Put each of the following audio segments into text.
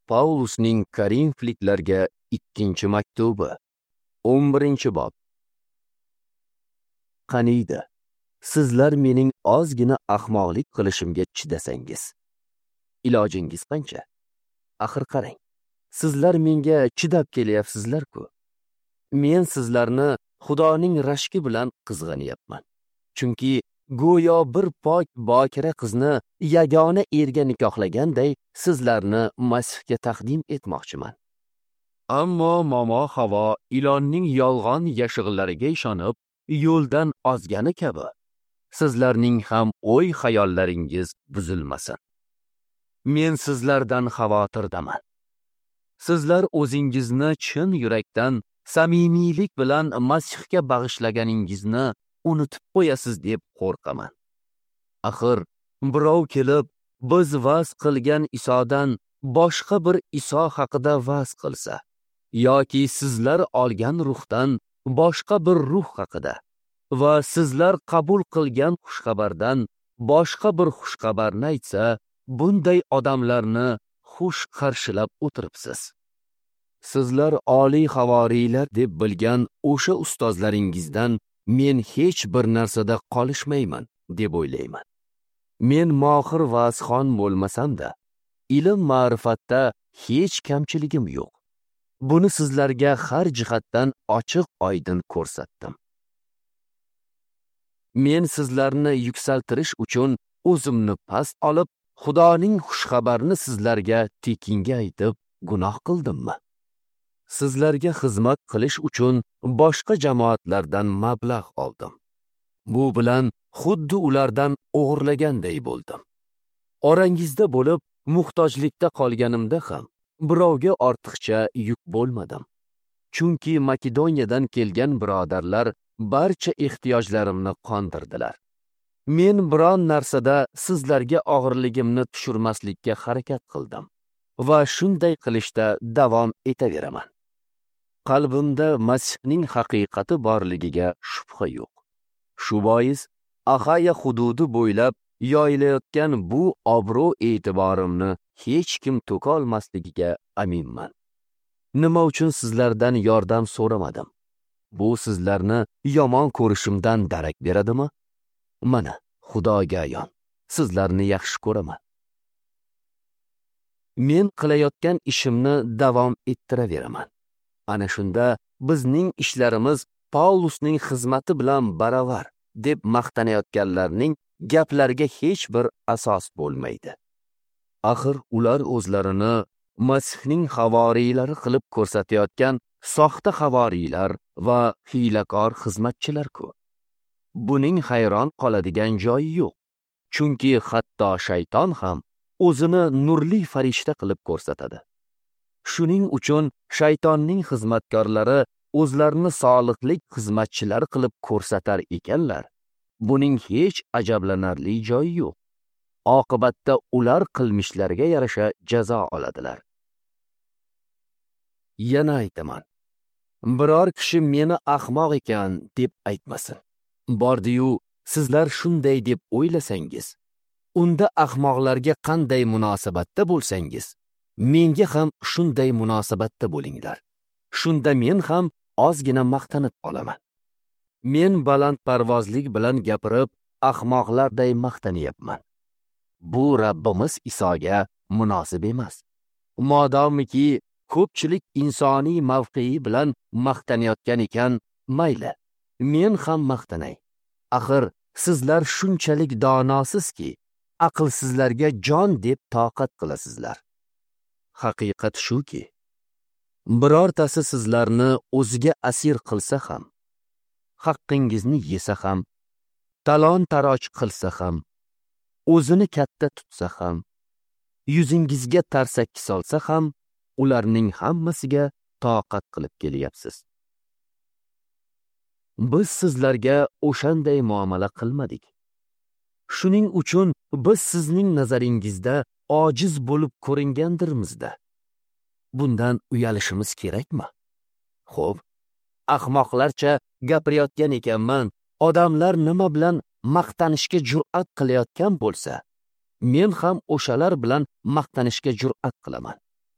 Paulusning Korinfliklarga 2-maktubi 11-bob. Qaniydi, sizlar mening ozgina ahmoqlik qilishimga chidasangiz. Ilojingiz qancha? Axir qarang, sizlar menga chidab kelyapsizlar-ku. Men sizlarni Xudoning rashki bilan qizg'anyapman. Chunki go'yo bir pok bokira qizni yagona erga nikohlaganday sizlarni Masihga taqdim etmoqchiman. Ammo momo Havo ilonning yolg'on yashig'lariga ishonib, yo'ldan ozgani kabi, sizlarning ham o'y xayollaringiz buzilmasin. Men sizlardan xavotirdaman. Sizlar o'zingizni chin yurakdan samimiylik bilan Masihga bag'ishlaganingizni unutib qo'yasiz deb qo'rqaman. Axir birov kelib, biz va'z qilgan Isodan boshqa bir Iso haqida va'z qilsa, yoki sizlar olgan ruhdan boshqa bir ruh haqida va sizlar qabul qilgan xushxabardan boshqa bir xushxabarni aytsa, bunday odamlarni xush qarshilab o'tiribsiz. Sizlar oliy havoriylar deb bilgan o'sha ustozlaringizdan men hech bir narsada qolishmayman deb o'ylayman. Men mohir va'zxon bo'lmasam-da, ilm ma'rifatda hech kamchiligim yo'q. Buni sizlarga har jihatdan ochiq-oydin ko'rsatdim. Men sizlarni yuksaltirish uchun o'zimni past olib, Xudoning xushxabarini sizlarga tekinga aytib, gunoh qildimmi? Sizlarga xizmat qilish uchun boshqa jamoatlardan mablag' oldim. Bu bilan xuddi ulardan o'g'irlaganday bo'ldim. Orangizda bo'lib, muhtojlikda qolganimda ham birovga ortiqcha yuk bo'lmadim. Chunki Makedoniyadan kelgan birodarlar barcha ehtiyojlarimni qondirdilar. Men biron narsada sizlarga og'irligimni tushirmaslikka harakat qildim va shunday qilishda davom etaveraman. Qalbimda Masihning haqiqati borligiga shubha yo'q. Shu bois Axaya hududi bo'ylab yoyilayotgan bu obro' e'tiborimni hech kim to'ka olmasligiga aminman. Nima uchun sizlardan yordam so'ramadim? Bu sizlarni yomon ko'rishimdan darak beradimi? Mana, Xudoga ayon, sizlarni yaxshi ko'raman. Men qilayotgan ishimni davom ettiraveraman. Ana shunda bizning ishlarimiz Paulusning xizmati bilan baravar deb maqtanayotganlarning gaplariga hech bir asos bo'lmaydi. Axir ular o'zlarini Masihning havoriylari qilib ko'rsatayotgan soxta havoriylar va hiylakor xizmatchilar-ku. Buning hayron qoladigan joyi yo'q. Chunki hatto shayton ham o'zini nurli farishta qilib ko'rsatadi. Shuning uchun shaytonning xizmatkorlari o'zlarini solihlik xizmatchilar qilib ko'rsatar ekanlar. Buning hech ajablanarli joyi yo'q. Oqibatda ular qilmishlariga yarasha jazo oladilar. Yana aytaman. Biror kishi meni ahmoq ekan deb aytmasin. Bordi-yu, sizlar shunday deb o'ylasangiz, unda ahmoqlarga qanday munosabatda bo'lsangiz, menga ham shunday munosabatda bo'linglar. Shunda men ham ozgina maqtanib qolaman. Men balandparvozlik bilan gapirib, ahmoqlarday maqtanyapman. Bu Rabbimiz Isoga munosib emas. Modomiki ko'pchilik insoniy mavqei bilan maqtanayotgan ekan, mayli, men ham maqtanay. Axir sizlar shunchalik donosizki, aqlsizlarga jon deb toqat qilasizlar. Haqiqat shuki, birortasi sizlarni o'ziga asir qilsa ham, haqqingizni yesa ham, talon-taroj qilsa ham, o'zini katta tutsa ham, yuzingizga tarsaki solsa ham, ularning hammasiga toqat qilib kelyapsiz. Biz sizlarga o'shanday muomala qilmadik. Shuning uchun biz sizning nazaringizda ojiz bo'lib ko'ringandirmizda. Bundan uyalishimiz kerakmi? Xo'p, ahmoqlarcha gapirayotgan ekanman, odamlar nima bilan maqtanishga jur'at qilayotgan bo'lsa, men ham o'shalar bilan maqtanishga jur'at qilaman.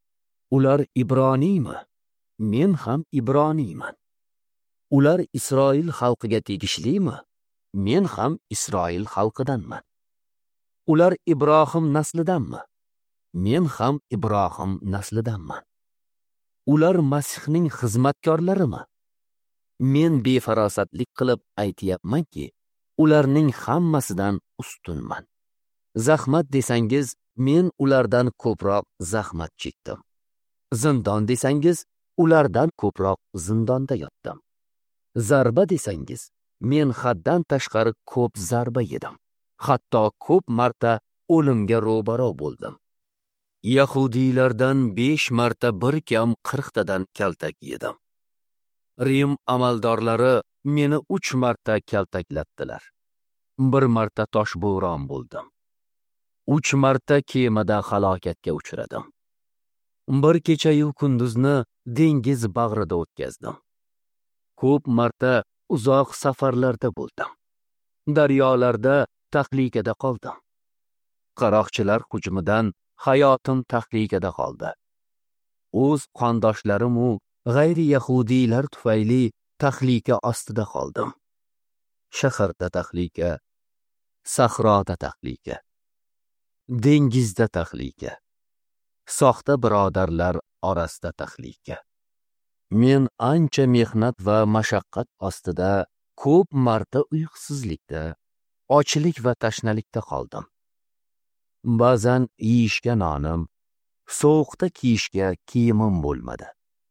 Ular ibroniymi? Men ham ibroniyman. Ular Isroil xalqiga tegishlimi? Men ham Isroil xalqidanman. Ular Ibrohim naslidanmi? Men ham Ibrohim naslidanman. Ular Masihning xizmatkorlarimi? Men befarosatlik qilib aytayapmanki, ularning hammasidan ustunman. Zahmat desangiz, men ulardan ko'proq zahmat chekdim. Zindon desangiz, ulardan ko'proq zindonda yotdim. Zarba desangiz, men haddan tashqari ko'p zarba yedim. Hatto ko'p marta o'limga ro'baro bo'ldim. Yahudiylardan 5 marta bir kam 40 tadan kaltak yedim. Rim amaldorlari meni 3 marta kaltaklatdilar. 1 marta toshbo'ron bo'ldim. 3 marta kemada halokatga uchradim. Bir kecha-yu kunduzni dengiz bag'rida o'tkazdim. Ko'p marta uzoq safarlarda bo'ldim. Daryolarda tahlikada qoldim. Qaroqchilar hujumidan hayotim tahlikada qoldi. O'z qondoshlarim u g'ayri yahudiylar tufayli tahlika ostida qoldim. Shaharda tahlika, sahroda tahlika, dengizda tahlika, soxta birodarlar orasida tahlika. Men ancha mehnat va mashaqqat ostida ko'p marta uyqusizlikda, ochlik va tashnalikda qoldim. Ba'zan yeyishga nonim, sovuqda kiyishga kiyimim bo'lmadi.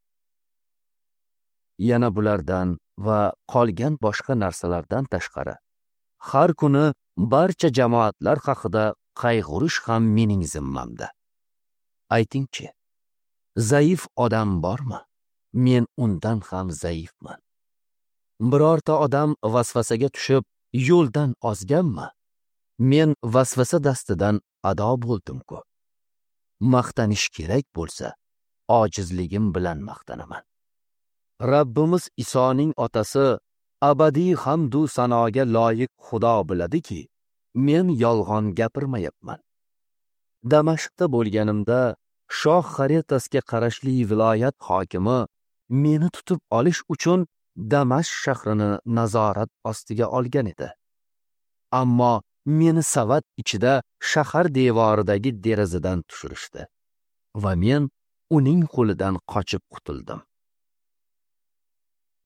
Yana bulardan va qolgan boshqa narsalardan tashqari, har kuni barcha jamoatlar haqida qayg'urish ham mening zimmamda. Aytingchi, zaif odam bormi? Men undan ham zaifman. Birorta odam vasvasaga tushib, yo'ldan ozganmi? Men vasvasa dastidan ado bo'ldim-ku. Maqtanish kerak bo'lsa, ojizligim bilan maqtanaman. Rabbimiz Isoning otasi abadiy hamdu sanoga loyiq Xudo biladiki, men yolg'on gapirmayapman. Damashqda bo'lganimda shoh xaritasga qarashli viloyat hokimi meni tutib olish uchun Damashq shahrini nazorat ostiga olgan edi. Ammo meni savat ichida shahar devoridagi derazadan tushirishdi va men uning qo'lidan qochib qutuldim.